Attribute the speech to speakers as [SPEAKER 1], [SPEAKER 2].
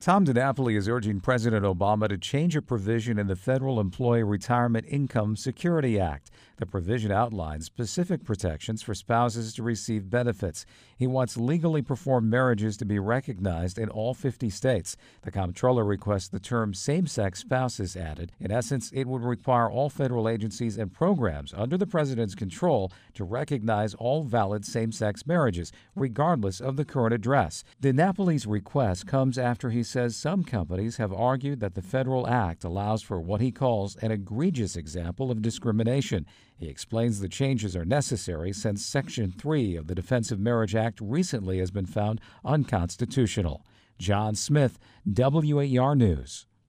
[SPEAKER 1] Tom DiNapoli is urging President Obama to change a provision in the Federal Employee Retirement Income Security Act. The provision outlines specific protections for spouses to receive benefits. He wants legally performed marriages to be recognized in all 50 states. The comptroller requests the term same-sex spouses added. In essence, it would require all federal agencies and programs under the president's control to recognize all valid same-sex marriages, regardless of the current address. DiNapoli's request comes after he says some companies have argued that the federal act allows for what he calls an egregious example of discrimination. He explains the changes are necessary since Section 3 of the Defense of Marriage Act recently has been found unconstitutional. John Smith, WAER News.